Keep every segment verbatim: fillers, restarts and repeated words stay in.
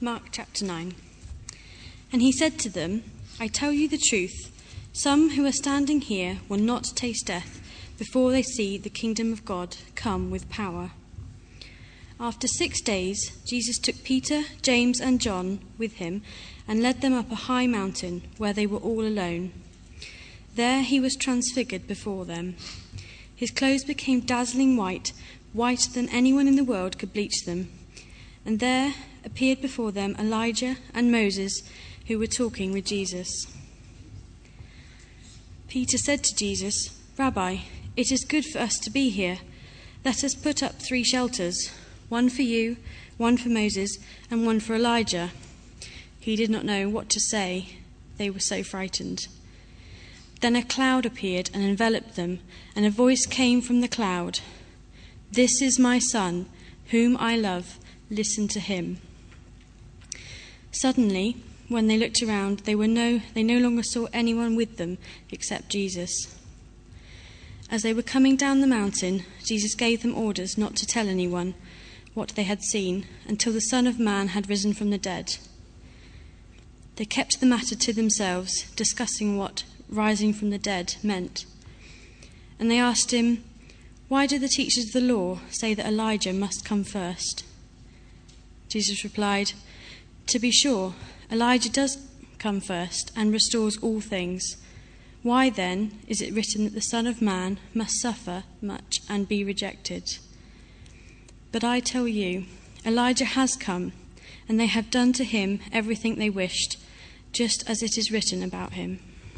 Mark chapter nine. And he said to them, I tell you the truth, some who are standing here will not taste death before they see the kingdom of God come with power. After six days, Jesus took Peter, James, and John with him and led them up a high mountain where they were all alone. There he was transfigured before them. His clothes became dazzling white, whiter than anyone in the world could bleach them. And there appeared before them Elijah and Moses, who were talking with Jesus. Peter said to Jesus, Rabbi, it is good for us to be here. Let us put up three shelters, one for you, one for Moses, and one for Elijah. He did not know what to say. They were so frightened. Then a cloud appeared and enveloped them, and a voice came from the cloud. This is my son, whom I love. Listen to him. Suddenly, when they looked around, they were no they no longer saw anyone with them except Jesus. As they were coming down the mountain, Jesus gave them orders not to tell anyone what they had seen until the Son of Man had risen from the dead. They kept the matter to themselves, discussing what rising from the dead meant. And they asked him, Why do the teachers of the law say that Elijah must come first? Jesus replied, To be sure, Elijah does come first and restores all things. Why then is it written that the Son of Man must suffer much and be rejected? But I tell you, Elijah has come, and they have done to him everything they wished, just as it is written about him.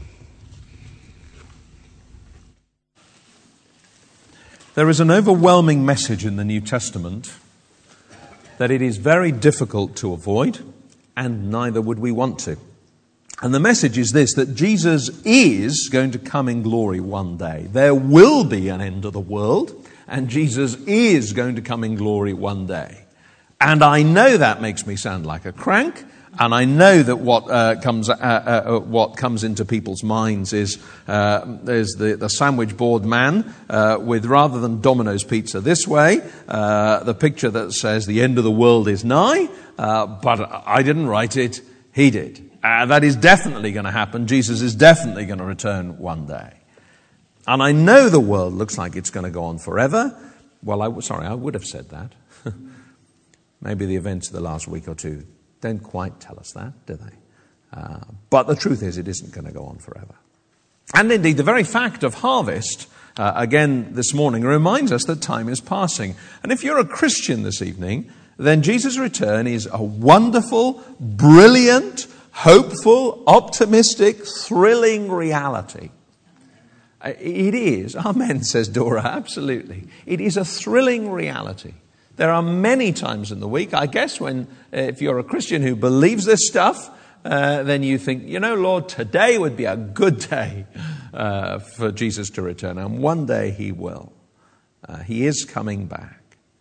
There is an overwhelming message in the New Testament that it is very difficult to avoid, and neither would we want to. And the message is this, that Jesus is going to come in glory one day. There will be an end of the world, and Jesus is going to come in glory one day. And I know that makes me sound like a crank, and I know that what uh, comes uh, uh, what comes into people's minds is uh, there's the, the sandwich board man uh, with, rather than Domino's pizza this way, uh, the picture that says the end of the world is nigh, uh, but I didn't write it, he did. Uh, that is definitely going to happen. Jesus is definitely going to return one day. And I know the world looks like it's going to go on forever. Well, I, sorry, I would have said that. Maybe the events of the last week or two don't quite tell us that, do they? Uh, but the truth is, it isn't going to go on forever. And indeed, the very fact of harvest, uh, again this morning, reminds us that time is passing. And if you're a Christian this evening, then Jesus' return is a wonderful, brilliant, hopeful, optimistic, thrilling reality. It is. Amen, says Dora. Absolutely. It is a thrilling reality. There are many times in the week, I guess, when uh, if you're a Christian who believes this stuff, uh, then you think, you know, Lord, today would be a good day uh, for Jesus to return. And one day he will. Uh, he is coming back.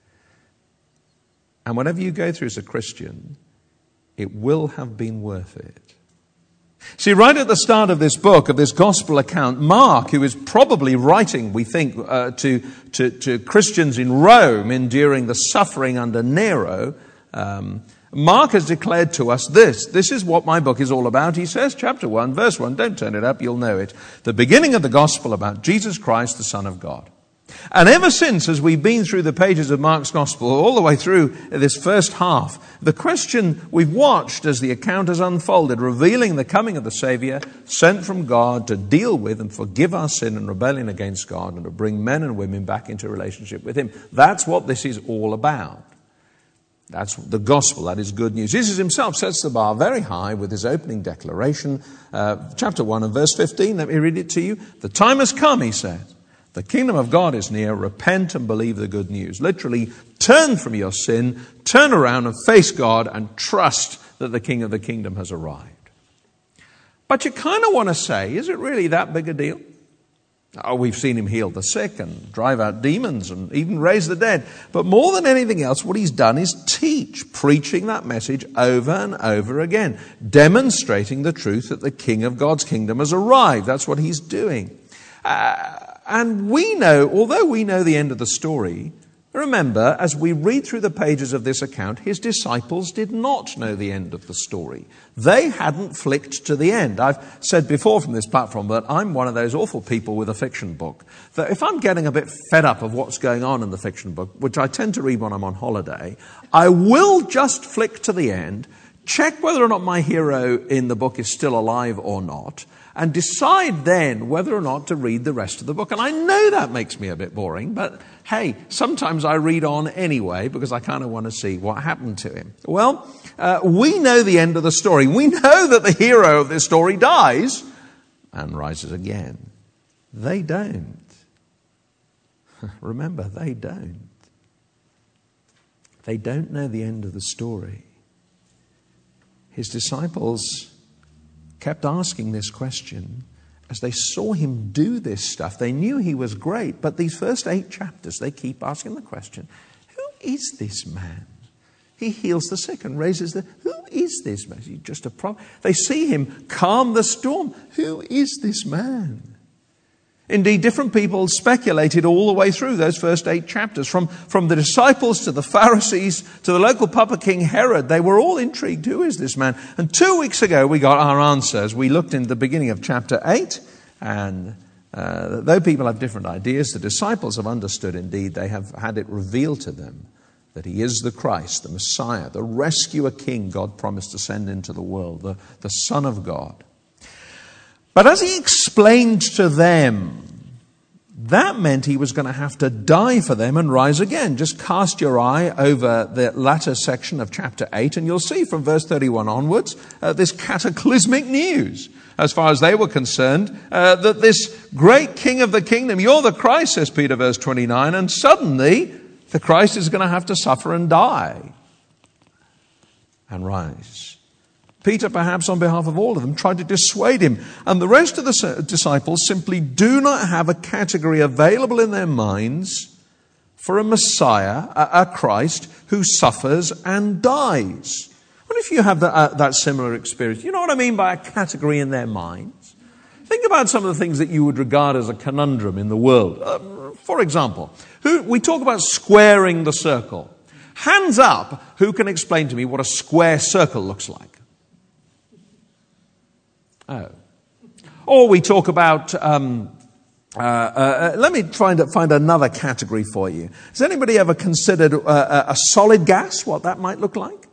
And whatever you go through as a Christian, it will have been worth it. See, right at the start of this book, of this gospel account, Mark, who is probably writing, we think, uh, to, to, to Christians in Rome enduring the suffering under Nero, um, Mark has declared to us this. This is what my book is all about. He says, chapter one, verse one, don't turn it up, you'll know it. The beginning of the gospel about Jesus Christ, the Son of God. And ever since, as we've been through the pages of Mark's Gospel, all the way through this first half, the question we've watched as the account has unfolded, revealing the coming of the Saviour, sent from God to deal with and forgive our sin and rebellion against God and to bring men and women back into relationship with Him. That's what this is all about. That's the gospel. That is good news. Jesus himself sets the bar very high with his opening declaration, uh, chapter one and verse fifteen. Let me read it to you. The time has come, he says. The kingdom of God is near. Repent and believe the good news. Literally, turn from your sin, turn around and face God and trust that the King of the kingdom has arrived. But you kind of want to say, is it really that big a deal? Oh, we've seen him heal the sick and drive out demons and even raise the dead. But more than anything else, what he's done is teach, preaching that message over and over again, demonstrating the truth that the King of God's kingdom has arrived. That's what he's doing. Uh, And we know, although we know the end of the story, Remember, as we read through the pages of this account, his disciples did not know the end of the story. They hadn't flicked to the end. I've said before from this platform that I'm one of those awful people with a fiction book, that if I'm getting a bit fed up of what's going on in the fiction book, which I tend to read when I'm on holiday, I will just flick to the end, check whether or not my hero in the book is still alive or not, and decide then whether or not to read the rest of the book. And I know that makes me a bit boring, but hey, sometimes I read on anyway because I kind of want to see what happened to him. Well, uh, we know the end of the story. We know that the hero of this story dies and rises again. They don't. Remember, they don't. They don't know the end of the story. His disciples kept asking this question as they saw him do this stuff. They knew he was great, but these first eight chapters, they keep asking the question, who is this man? He heals the sick and raises the... Who is this man? Is he just a prophet? They see him calm the storm. Who is this man? Indeed, different people speculated all the way through those first eight chapters. From, from the disciples to the Pharisees to the local puppet king Herod, they were all intrigued. Who is this man? And two weeks ago we got our answers. We looked in the beginning of chapter eight, and uh, though people have different ideas, the disciples have understood indeed. They have had it revealed to them that he is the Christ, the Messiah, the rescuer king God promised to send into the world, the, the Son of God. But as he explained to them, that meant he was going to have to die for them and rise again. Just cast your eye over the latter section of chapter eight, and you'll see from verse thirty-one onwards uh, this cataclysmic news. As far as they were concerned, uh, that this great king of the kingdom, you're the Christ, says Peter, verse twenty-nine, and suddenly the Christ is going to have to suffer and die and rise. Peter, perhaps on behalf of all of them, tried to dissuade him. And the rest of the disciples simply do not have a category available in their minds for a Messiah, a Christ, who suffers and dies. Well, if you have that, uh, that similar experience, you know what I mean by a category in their minds? Think about some of the things that you would regard as a conundrum in the world. Uh, for example, who, we talk about squaring the circle. Hands up, who can explain to me what a square circle looks like? Oh. Or we talk about, um, uh, uh, let me try and find another category for you. Has anybody ever considered uh, a solid gas, what that might look like?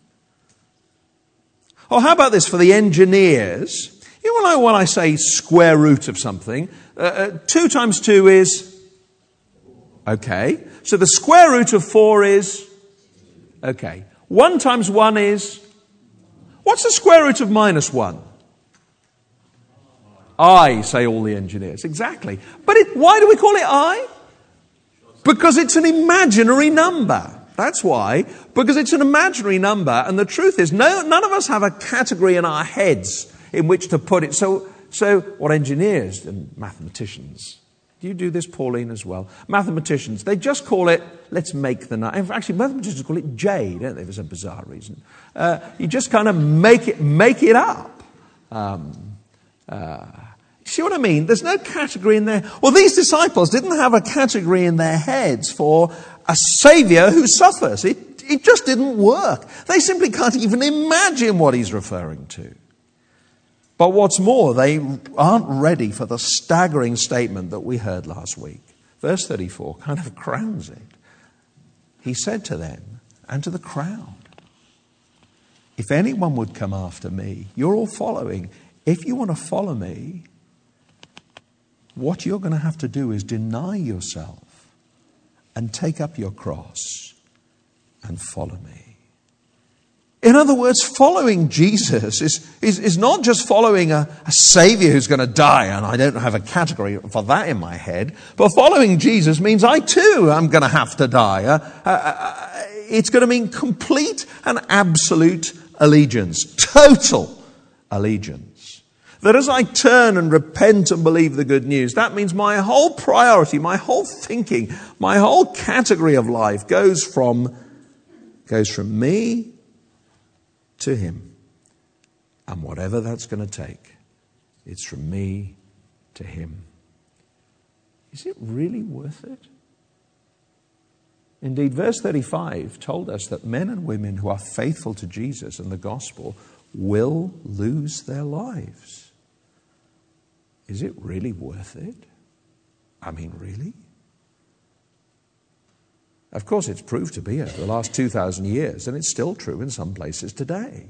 Or how about this for the engineers? You know when I say square root of something, uh, uh, two times two is, okay. So the square root of four is, okay. One times one is, what's the square root of minus one? I, say all the engineers. Exactly. But it, why do we call it I? Because it's an imaginary number. That's why. Because it's an imaginary number. And the truth is, no, none of us have a category in our heads in which to put it. So, so what engineers and mathematicians, do you do this, Pauline, as well? Mathematicians, they just call it, let's make the number. Actually, mathematicians call it J, don't they, for some bizarre reason. Uh, you just kind of make it, make it up. Um, uh, See what I mean? There's no category in there. Well, these disciples didn't have a category in their heads for a saviour who suffers. It, it just didn't work. They simply can't even imagine what he's referring to. But what's more, they aren't ready for the staggering statement that we heard last week. Verse thirty-four kind of crowns it. He said to them and to the crowd, if anyone would come after me, you're all following. If you want to follow me, what you're going to have to do is deny yourself and take up your cross and follow me. In other words, following Jesus is, is, is not just following a, a Savior who's going to die, and I don't have a category for that in my head, but following Jesus means I too am going to have to die. Uh, uh, uh, it's going to mean complete and absolute allegiance, total allegiance. That as I turn and repent and believe the good news, that means my whole priority, my whole thinking, my whole category of life goes from, goes from me to him. And whatever that's going to take, it's from me to him. Is it really worth it? Indeed, verse thirty-five told us that men and women who are faithful to Jesus and the gospel will lose their lives. Is it really worth it? I mean, really? Of course, it's proved to be over the last two thousand years, and it's still true in some places today.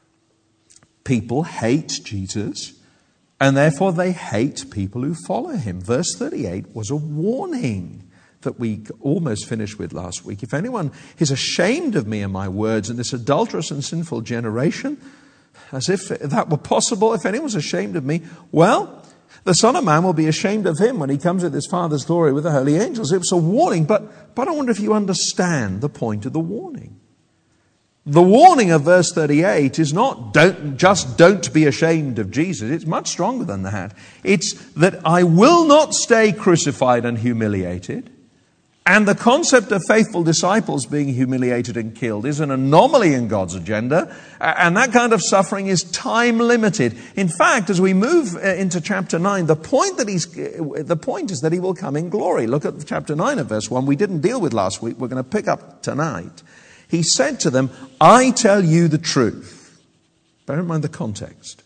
People hate Jesus, and therefore they hate people who follow him. Verse thirty-eight was a warning that we almost finished with last week. If anyone is ashamed of me and my words in this adulterous and sinful generation, as if that were possible, if anyone's ashamed of me, well, the Son of Man will be ashamed of him when he comes with his Father's glory with the holy angels. It was a warning, but, but I wonder if you understand the point of the warning. The warning of verse thirty-eight is not don't, just don't be ashamed of Jesus. It's much stronger than that. It's that I will not stay crucified and humiliated. And the concept of faithful disciples being humiliated and killed is an anomaly in God's agenda. And that kind of suffering is time limited. In fact, as we move into chapter nine, the point that he's, the point is that he will come in glory. Look at chapter nine of verse one. We didn't deal with last week. We're going to pick up tonight. He said to them, I tell you the truth. Bear in mind the context.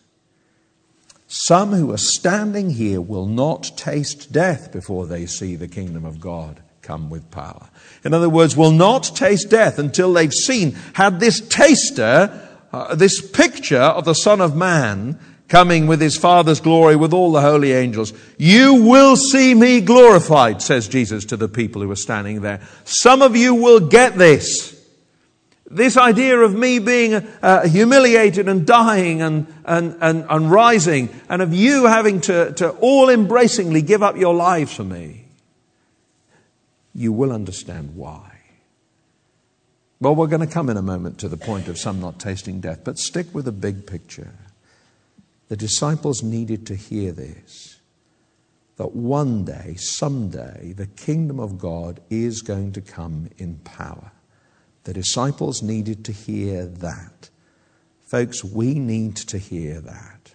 Some who are standing here will not taste death before they see the kingdom of God come with power. In other words, will not taste death until they've seen, had this taster, uh, this picture of the Son of Man coming with his Father's glory with all the holy angels. You will see me glorified, says Jesus to the people who are standing there. Some of you will get this. This idea of me being uh, humiliated and dying and, and, and, and rising, and of you having to, to all embracingly give up your lives for me. You will understand why. Well, we're going to come in a moment to the point of some not tasting death, but stick with the big picture. The disciples needed to hear this, that one day, someday, the kingdom of God is going to come in power. The disciples needed to hear that. Folks, we need to hear that.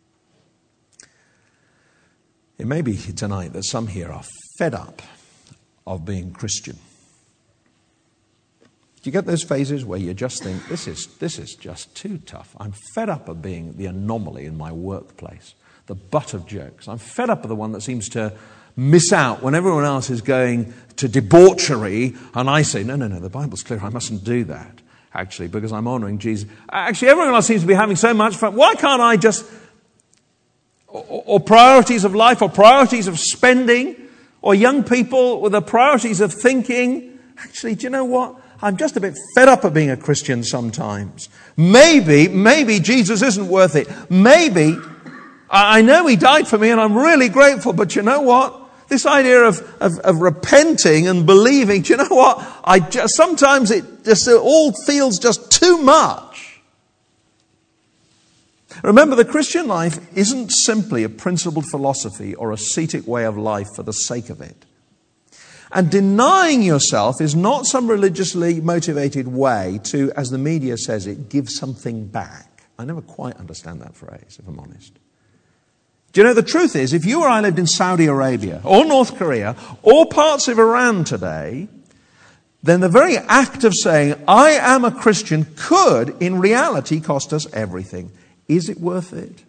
It may be tonight that some here are fed up of being Christian. Do you get those phases where you just think, this is, this is just too tough? I'm fed up of being the anomaly in my workplace, the butt of jokes. I'm fed up of the one that seems to miss out when everyone else is going to debauchery, and I say, no, no, no, the Bible's clear, I mustn't do that, actually, because I'm honouring Jesus. Actually, everyone else seems to be having so much fun. Why can't I just, or, or priorities of life, or priorities of spending, or young people with the priorities of thinking, actually, do you know what? I'm just a bit fed up of being a Christian sometimes. Maybe, maybe Jesus isn't worth it. Maybe, I know he died for me and I'm really grateful, but you know what? This idea of, of, of repenting and believing, do you know what? I just, sometimes it just it all feels just too much. Remember, the Christian life isn't simply a principled philosophy or ascetic way of life for the sake of it. And denying yourself is not some religiously motivated way to, as the media says it, give something back. I never quite understand that phrase, if I'm honest. Do you know, the truth is, if you or I lived in Saudi Arabia or North Korea or parts of Iran today, then the very act of saying, I am a Christian, could, in reality, cost us everything. Is it worth it?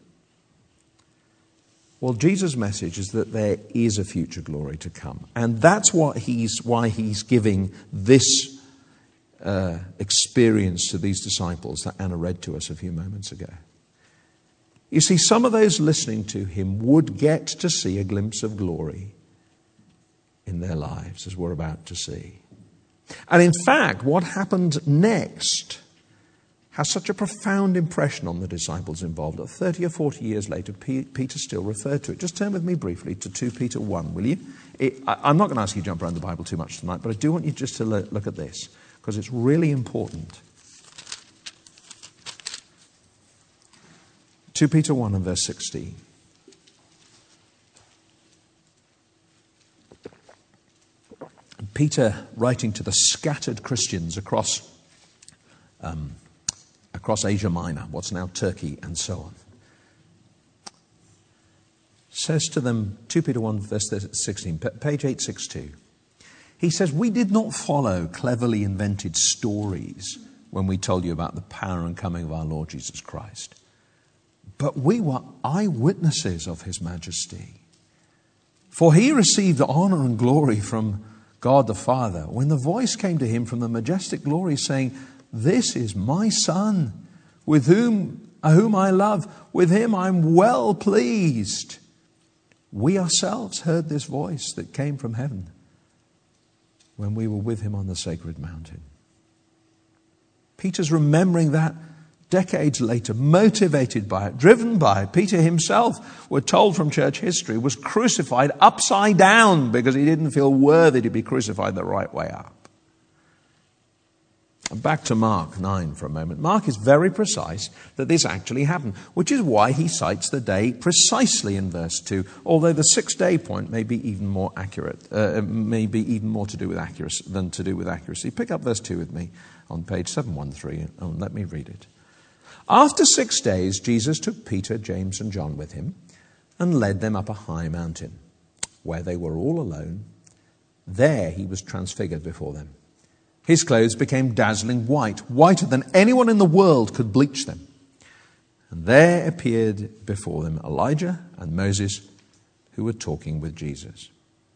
Well, Jesus' message is that there is a future glory to come. And that's what he's, why he's giving this uh, experience to these disciples that Anna read to us a few moments ago. You see, some of those listening to him would get to see a glimpse of glory in their lives, as we're about to see. And in fact, what happened next has such a profound impression on the disciples involved that thirty or forty years later, Peter still referred to it. Just turn with me briefly to Second Peter one, will you? It, I, I'm not going to ask you to jump around the Bible too much tonight, but I do want you just to look at this, because it's really important. Second Peter one and verse sixteen. Peter, writing to the scattered Christians across um, across Asia Minor, what's now Turkey, and so on, says to them, Second Peter one, verse sixteen, page eight sixty-two, He says, we did not follow cleverly invented stories when we told you about the power and coming of our Lord Jesus Christ, but we were eyewitnesses of his majesty. For he received honor and glory from God the Father when the voice came to him from the majestic glory saying, this is my Son, with whom, whom I love. With him I'm well pleased. We ourselves heard this voice that came from heaven when we were with him on the sacred mountain. Peter's remembering that decades later, motivated by it, driven by it. Peter himself, we're told from church history, was crucified upside down because he didn't feel worthy to be crucified the right way up. Back to Mark nine for a moment. Mark is very precise that this actually happened, which is why he cites the day precisely in verse two, although the six-day point may be even more accurate, uh, may be even more to do with accuracy than to do with accuracy. Pick up verse two with me on page seven thirteen, and let me read it. After six days, Jesus took Peter, James, and John with him and led them up a high mountain, where they were all alone. There he was transfigured before them. His clothes became dazzling white, whiter than anyone in the world could bleach them. And there appeared before them Elijah and Moses, who were talking with Jesus.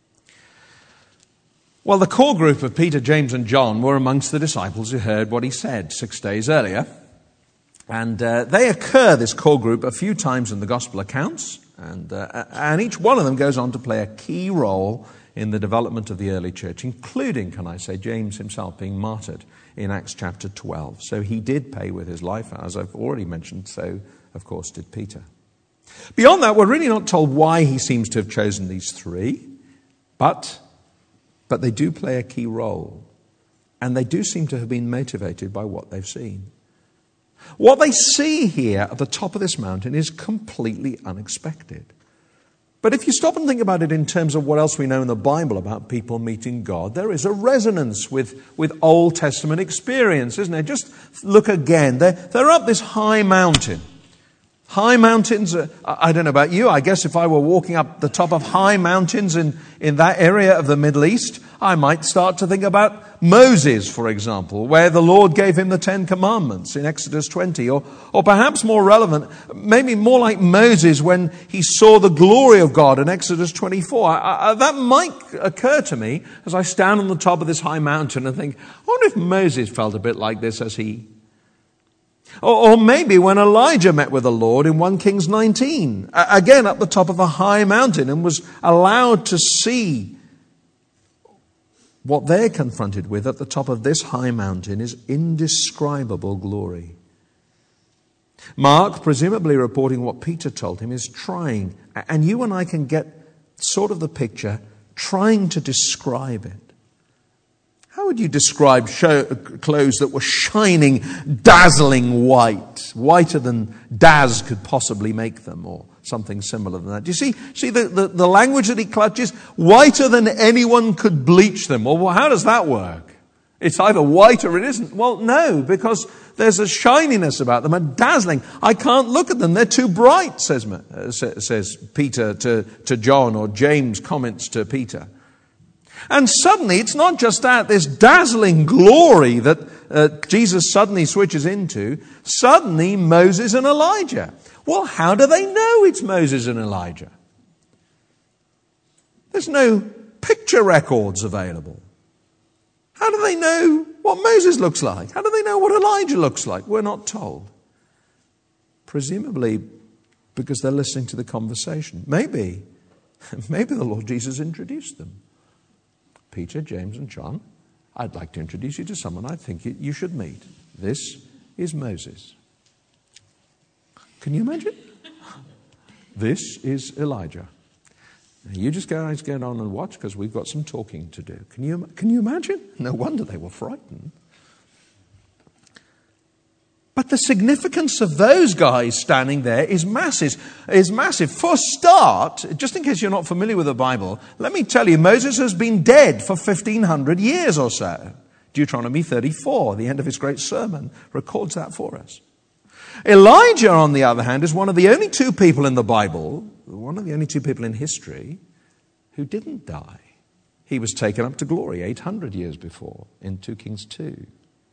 Well, the core group of Peter, James, and John were amongst the disciples who heard what he said six days earlier. And uh, they occur, this core group, a few times in the gospel accounts. And, uh, and each one of them goes on to play a key role in the development of the early church, including, can I say, James himself being martyred in Acts chapter twelve. So he did pay with his life, as I've already mentioned, so of course did Peter. Beyond that, we're really not told why he seems to have chosen these three, but, but they do play a key role, and they do seem to have been motivated by what they've seen. What they see here at the top of this mountain is completely unexpected. But if you stop and think about it in terms of what else we know in the Bible about people meeting God, there is a resonance with, with Old Testament experience, isn't there? Just look again. They're, they're up this high mountain. High mountains, uh, I don't know about you, I guess if I were walking up the top of high mountains in, in that area of the Middle East, I might start to think about Moses, for example, where the Lord gave him the Ten Commandments in Exodus twenty, or, or perhaps more relevant, maybe more like Moses when he saw the glory of God in Exodus twenty-four. I, I, that might occur to me as I stand on the top of this high mountain and think, I wonder if Moses felt a bit like this as he... Or, or maybe when Elijah met with the Lord in First Kings nineteen, again up the top of a high mountain, and was allowed to see what they're confronted with at the top of this high mountain is indescribable glory. Mark, presumably reporting what Peter told him, is trying, and you and I can get sort of the picture, trying to describe it. How would you describe show, clothes that were shining, dazzling white, whiter than Daz could possibly make them, or something similar than that? Do you see, see the, the, the language that he clutches? Whiter than anyone could bleach them. Well, how does that work? It's either white or it isn't. Well, no, because there's a shininess about them, a dazzling. I can't look at them. They're too bright, says, says Peter to, to John, or James comments to Peter. And suddenly, it's not just that, this dazzling glory that uh, Jesus suddenly switches into, suddenly Moses and Elijah. Well, how do they know it's Moses and Elijah? There's no picture records available. How do they know what Moses looks like? How do they know what Elijah looks like? We're not told. Presumably because they're listening to the conversation. Maybe, maybe the Lord Jesus introduced them. Peter, James, and John, I'd like to introduce you to someone I think you should meet. This is Moses. Can you imagine? This is Elijah. Now you just guys get on and watch, because we've got some talking to do. Can you, can you imagine? No wonder they were frightened. But the significance of those guys standing there is massive. Is massive. For a start, just in case you're not familiar with the Bible, let me tell you, Moses has been dead for fifteen hundred years or so. Deuteronomy thirty-four, the end of his great sermon, records that for us. Elijah, on the other hand, is one of the only two people in the Bible, one of the only two people in history, who didn't die. He was taken up to glory eight hundred years before in two Kings two.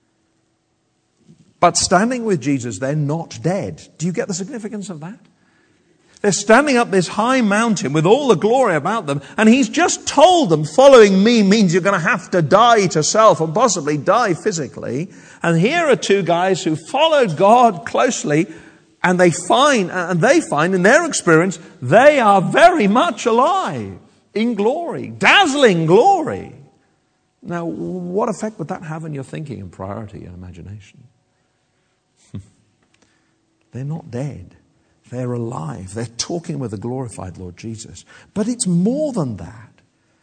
But standing with Jesus, they're not dead. Do you get the significance of that? They're standing up this high mountain with all the glory about them, and he's just told them, following me means you're going to have to die to self and possibly die physically. And here are two guys who followed God closely, and they find, and they find in their experience, they are very much alive in glory, dazzling glory. Now, what effect would that have on your thinking and priority and imagination? They're not dead. They're alive. They're talking with the glorified Lord Jesus. But it's more than that.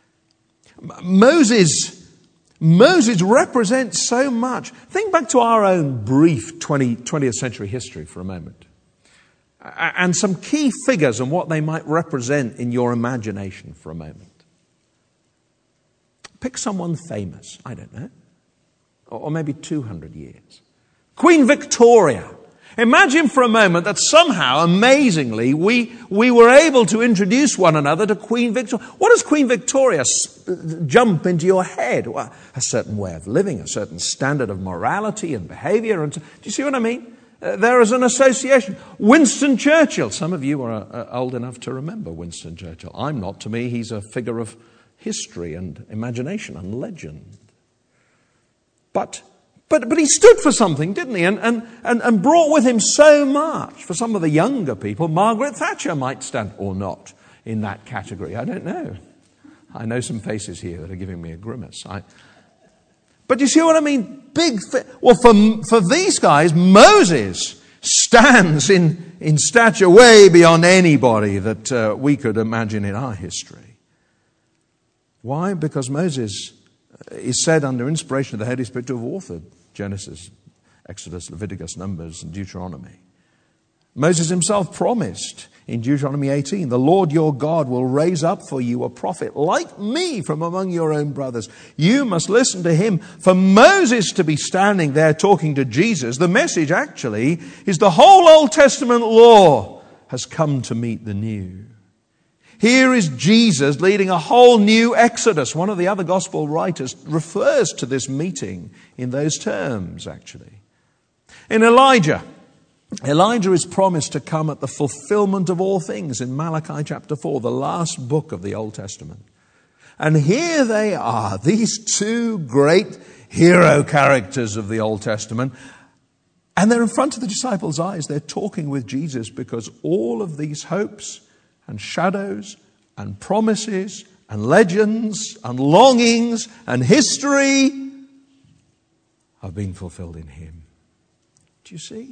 Moses, Moses represents so much. Think back to our own brief twentieth century history for a moment. And some key figures and what they might represent in your imagination for a moment. Pick someone famous, I don't know. Or maybe two hundred years. Queen Victoria. Imagine for a moment that somehow, amazingly, we, we were able to introduce one another to Queen Victoria. What does Queen Victoria jump into your head? Well, a certain way of living, a certain standard of morality and behavior. And so, do you see what I mean? Uh, there is an association. Winston Churchill. Some of you are uh, old enough to remember Winston Churchill. I'm not. To me, he's a figure of history and imagination and legend. But... But but he stood for something, didn't he? And, and, and, and brought with him so much. For some of the younger people, Margaret Thatcher might stand, or not, in that category. I don't know. I know some faces here that are giving me a grimace. I, but you see what I mean? Big. Fi- well, for, for these guys, Moses stands in, in stature way beyond anybody that uh, we could imagine in our history. Why? Because Moses is said under inspiration of the Holy Spirit to have authored Genesis, Exodus, Leviticus, Numbers, and Deuteronomy. Moses himself promised in Deuteronomy eighteen, the Lord your God will raise up for you a prophet like me from among your own brothers. You must listen to him. For Moses to be standing there talking to Jesus, the message actually is the whole Old Testament law has come to meet the new. Here is Jesus leading a whole new exodus. One of the other gospel writers refers to this meeting in those terms, actually. In Elijah, Elijah is promised to come at the fulfillment of all things in Malachi chapter four, the last book of the Old Testament. And here they are, these two great hero characters of the Old Testament. And they're in front of the disciples' eyes. They're talking with Jesus because all of these hopes and shadows and promises and legends and longings and history have been fulfilled in him. Do you see?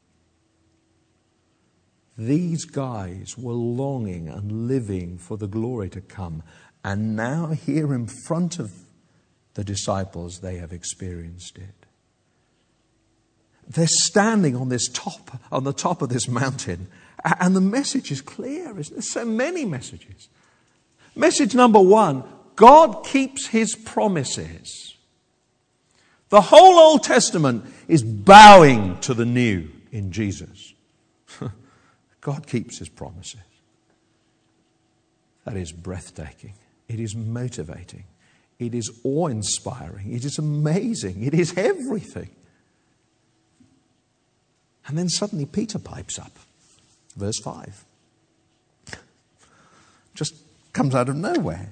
These guys were longing and living for the glory to come. And now here in front of the disciples, they have experienced it. They're standing on this top, on the top of this mountain. And the message is clear. There's so many messages. Message number one, God keeps his promises. The whole Old Testament is bowing to the new in Jesus. God keeps his promises. That is breathtaking. It is motivating. It is awe-inspiring. It is amazing. It is everything. And then suddenly Peter pipes up. Verse five. Just comes out of nowhere.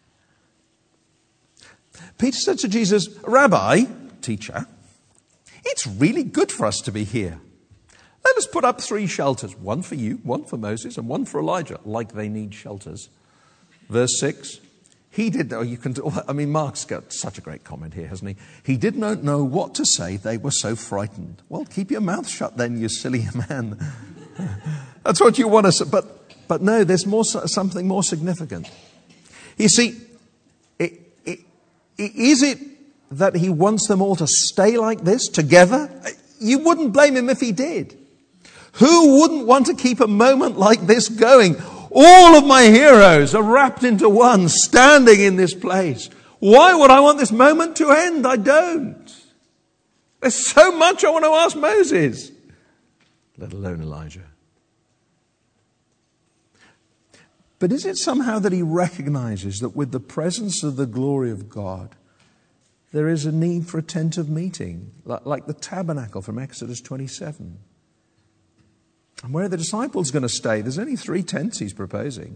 Peter said to Jesus, Rabbi, teacher, it's really good for us to be here. Let us put up three shelters, one for you, one for Moses, and one for Elijah, like they need shelters. Verse six. He did know, you can, I mean, Mark's got such a great comment here, hasn't he? He did not know what to say. They were so frightened. Well, keep your mouth shut then, you silly man. That's what you want to say. But, but no, there's more, something more significant. You see, it, it, is it that he wants them all to stay like this together? You wouldn't blame him if he did. Who wouldn't want to keep a moment like this going? All of my heroes are wrapped into one, standing in this place. Why would I want this moment to end? I don't. There's so much I want to ask Moses, let alone Elijah. But is it somehow that he recognizes that with the presence of the glory of God, there is a need for a tent of meeting, like the tabernacle from Exodus twenty-seven? And where are the disciples going to stay? There's only three tents he's proposing.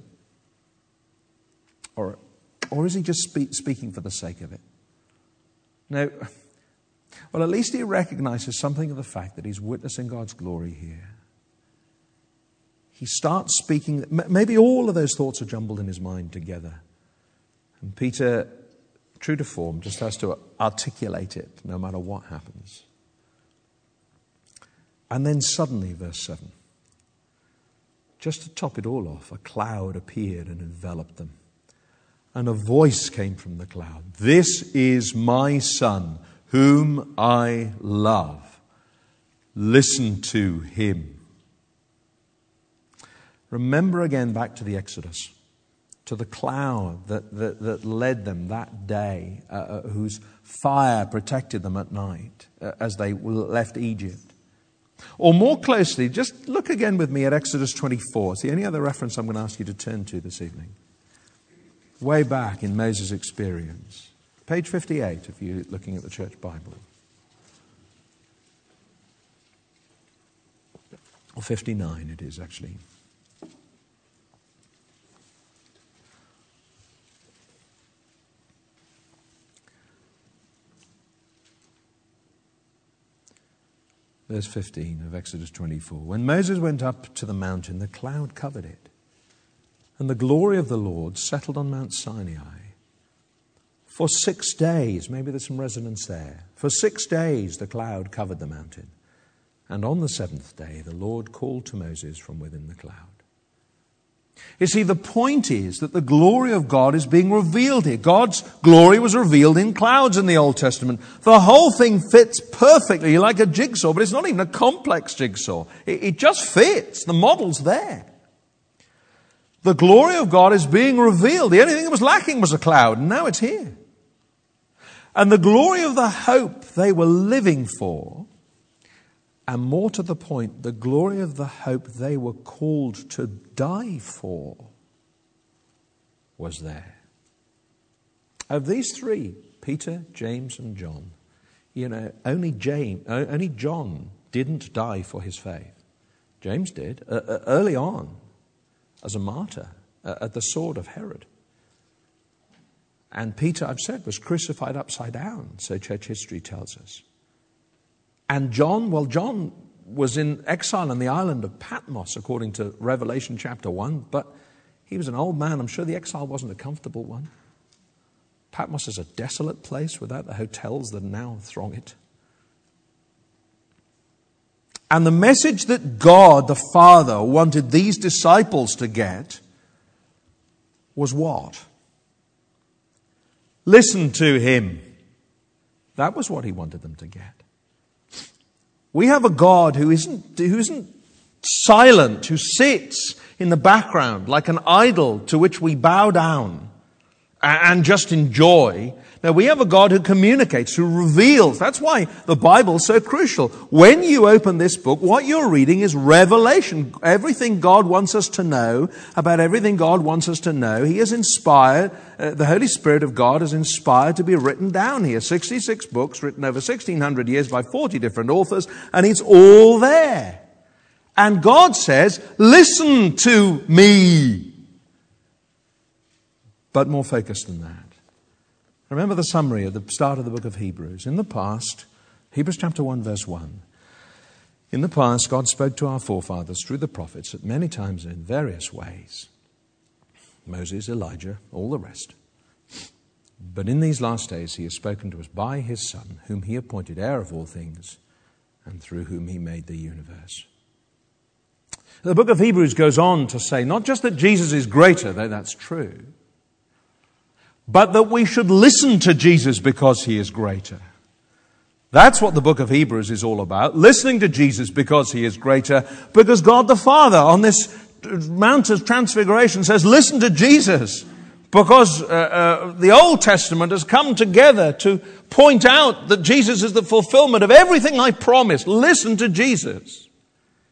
Or, or is he just speak, speaking for the sake of it? No. Well, at least he recognizes something of the fact that he's witnessing God's glory here. He starts speaking. Maybe all of those thoughts are jumbled in his mind together. And Peter, true to form, just has to articulate it no matter what happens. And then suddenly, verse seven, just to top it all off, a cloud appeared and enveloped them. And a voice came from the cloud. This is my Son, whom I love. Listen to him. Remember again back to the Exodus, to the cloud that, that, that led them that day, uh, whose fire protected them at night uh, as they left Egypt. Or more closely, just look again with me at Exodus twenty-four. It's the only other reference I'm going to ask you to turn to this evening. Way back in Moses' experience. Page fifty-eight, if you're looking at the church Bible. Or fifty-nine it is, actually. Verse fifteen of Exodus twenty-four. When Moses went up to the mountain, the cloud covered it, and the glory of the Lord settled on Mount Sinai. For six days, maybe there's some resonance there. For six days the cloud covered the mountain. And on the seventh day the Lord called to Moses from within the cloud. You see, the point is that the glory of God is being revealed here. God's glory was revealed in clouds in the Old Testament. The whole thing fits perfectly like a jigsaw, but it's not even a complex jigsaw. It, it just fits. The model's there. The glory of God is being revealed. The only thing that was lacking was a cloud, and now it's here. And the glory of the hope they were living for, and more to the point, the glory of the hope they were called to die for, was there. Of these three, Peter, James, and John, you know, only James, only John didn't die for his faith. James did, uh, early on, as a martyr, uh, at the sword of Herod. And Peter, I've said, was crucified upside down, so church history tells us. And John, well, John was in exile on the island of Patmos, according to Revelation chapter one, but he was an old man. I'm sure the exile wasn't a comfortable one. Patmos is a desolate place without the hotels that now throng it. And the message that God, the Father, wanted these disciples to get was what? Listen to him. That was what he wanted them to get. We have a God who isn't, who isn't silent, who sits in the background like an idol to which we bow down and just enjoy. Now, we have a God who communicates, who reveals. That's why the Bible's so crucial. When you open this book, what you're reading is revelation. Everything God wants us to know about everything God wants us to know, He has inspired, uh, the Holy Spirit of God has inspired to be written down here. sixty-six books written over sixteen hundred years by forty different authors, and it's all there. And God says, listen to me. But more focused than that. Remember the summary at the start of the book of Hebrews. In the past, Hebrews chapter one, verse one. In the past, God spoke to our forefathers through the prophets at many times in various ways. Moses, Elijah, all the rest. But in these last days, He has spoken to us by His Son, whom He appointed heir of all things, and through whom He made the universe. The book of Hebrews goes on to say not just that Jesus is greater, though that's true, but that we should listen to Jesus because He is greater. That's what the book of Hebrews is all about. Listening to Jesus because He is greater. Because God the Father on this Mount of Transfiguration says, listen to Jesus. Because uh, uh, the Old Testament has come together to point out that Jesus is the fulfillment of everything I promised. Listen to Jesus.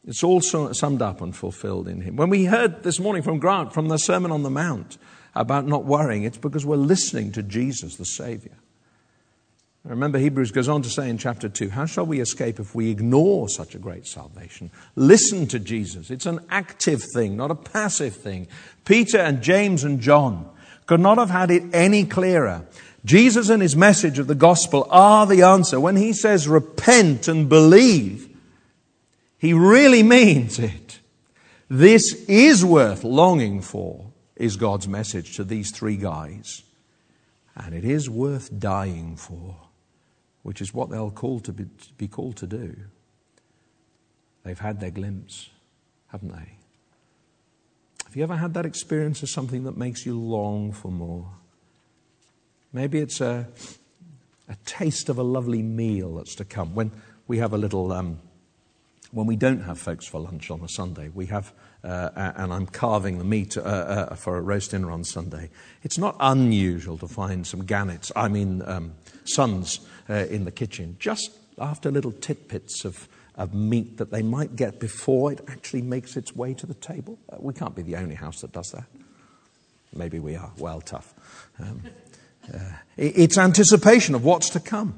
It's all summed up and fulfilled in him. When we heard this morning from Grant, from the Sermon on the Mount, about not worrying, it's because we're listening to Jesus, the Savior. Remember, Hebrews goes on to say in chapter two, how shall we escape if we ignore such a great salvation? Listen to Jesus. It's an active thing, not a passive thing. Peter and James and John could not have had it any clearer. Jesus and his message of the gospel are the answer. When he says repent and believe, he really means it. This is worth longing for, is God's message to these three guys. And it is worth dying for, which is what they'll call to be, to be called to do. They've had their glimpse, haven't they? Have you ever had that experience of something that makes you long for more? Maybe it's a, a taste of a lovely meal that's to come. When we have a little, um, when we don't have folks for lunch on a Sunday, we have, uh, and I'm carving the meat uh, uh, for a roast dinner on Sunday. It's not unusual to find some gannets, I mean um, sons uh, in the kitchen, just after little titbits of, of meat that they might get before it actually makes its way to the table. Uh, we can't be the only house that does that. Maybe we are. Well, tough. Um, Uh, it's anticipation of what's to come.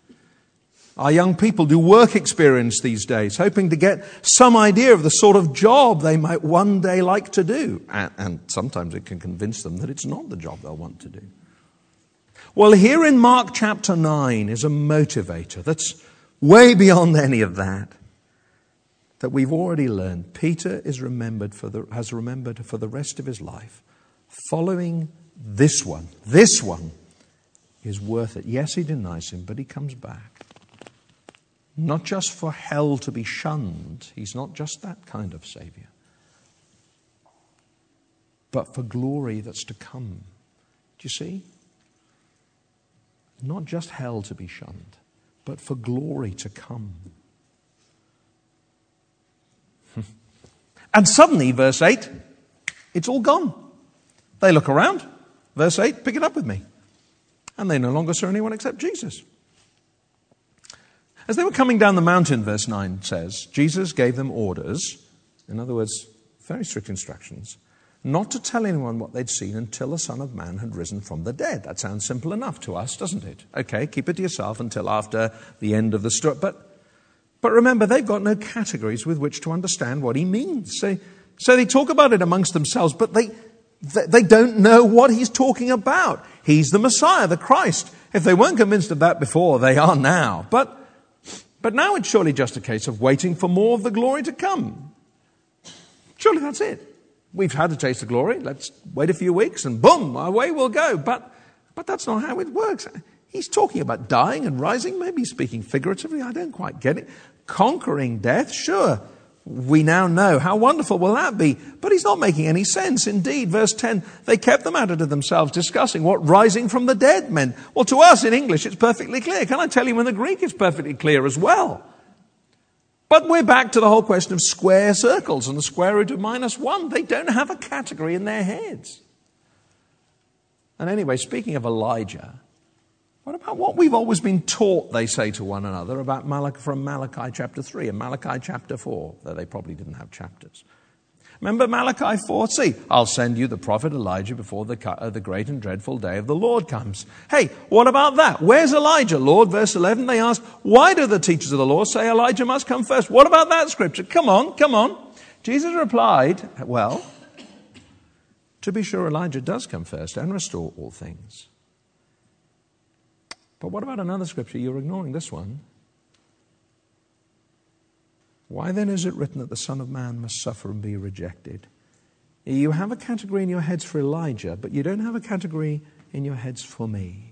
Our young people do work experience these days, hoping to get some idea of the sort of job they might one day like to do. And, and sometimes it can convince them that it's not the job they'll want to do. Well, here in Mark chapter nine is a motivator that's way beyond any of that, that we've already learned. Peter is remembered for the, has remembered for the rest of his life, following This one, this one is worth it. Yes, he denies him, but he comes back. Not just for hell to be shunned. He's not just that kind of Savior. But for glory that's to come. Do you see? Not just hell to be shunned, but for glory to come. And suddenly, verse eight, it's all gone. They look around. Verse eight, pick it up with me. And they no longer saw anyone except Jesus. As they were coming down the mountain, verse nine says, Jesus gave them orders, in other words, very strict instructions, not to tell anyone what they'd seen until the Son of Man had risen from the dead. That sounds simple enough to us, doesn't it? Okay, keep it to yourself until after the end of the story. But, but remember, they've got no categories with which to understand what he means. So, so they talk about it amongst themselves, but they... They don't know what he's talking about. He's the Messiah, the Christ. If they weren't convinced of that before, they are now. But, but now it's surely just a case of waiting for more of the glory to come. Surely that's it. We've had a taste of glory. Let's wait a few weeks and boom, away we'll go. But, but that's not how it works. He's talking about dying and rising. Maybe he's speaking figuratively. I don't quite get it. Conquering death, sure. We now know. How wonderful will that be? But he's not making any sense. Indeed, verse ten, they kept the matter to themselves, discussing what rising from the dead meant. Well, to us in English, it's perfectly clear. Can I tell you in the Greek, it's perfectly clear as well. But we're back to the whole question of square circles and the square root of minus one. They don't have a category in their heads. And anyway, speaking of Elijah, what about what we've always been taught, they say to one another, about Malachi, from Malachi chapter three and Malachi chapter four, though they probably didn't have chapters. Remember Malachi four? See, I'll send you the prophet Elijah before the, uh, the great and dreadful day of the Lord comes. Hey, what about that? Where's Elijah, Lord? Verse eleven, they ask, why do the teachers of the law say Elijah must come first? What about that scripture? Come on, come on. Jesus replied, well, to be sure, Elijah does come first and restore all things. But what about another scripture? You're ignoring this one. Why then is it written that the Son of Man must suffer and be rejected? You have a category in your heads for Elijah, but you don't have a category in your heads for me.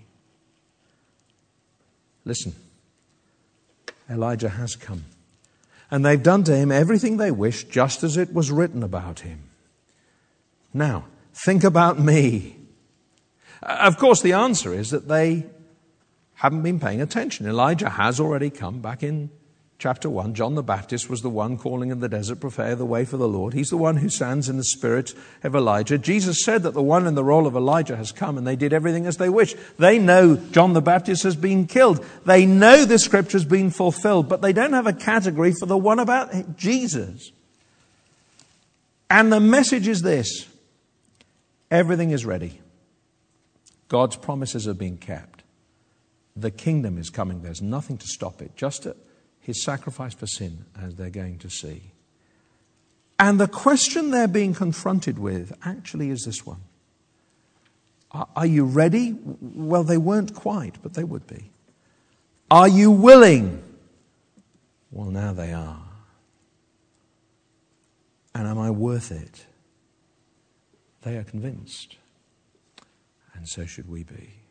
Listen, Elijah has come, and they've done to him everything they wished, just as it was written about him. Now, think about me. Of course, the answer is that they haven't been paying attention. Elijah has already come back in chapter one, John the Baptist was the one calling in the desert, prepare the way for the Lord. He's the one who stands in the spirit of Elijah. Jesus said that the one in the role of Elijah has come, and they did everything as they wished. They know John the Baptist has been killed. They know the scripture has been fulfilled, but they don't have a category for the one about Jesus. And the message is this: everything is ready. God's promises have been kept. The kingdom is coming. There's nothing to stop it. Just a, his sacrifice for sin, as they're going to see. And the question they're being confronted with actually is this one. Are, are you ready? Well, they weren't quite, but they would be. Are you willing? Well, now they are. And am I worth it? They are convinced. And so should we be.